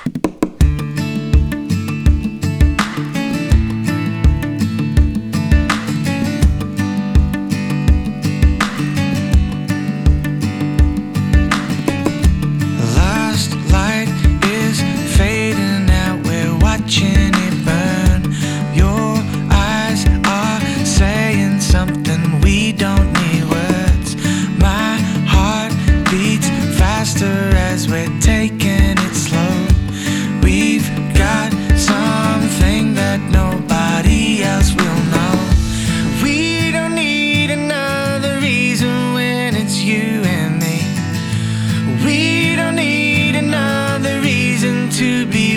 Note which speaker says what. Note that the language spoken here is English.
Speaker 1: Last light is fading out, we're watching it burn. Your eyes are saying something, we don't need words. My heart beats faster as we're taking it slow. We've got something that nobody else will know. We don't need another reason when it's you and me. We don't need another reason to be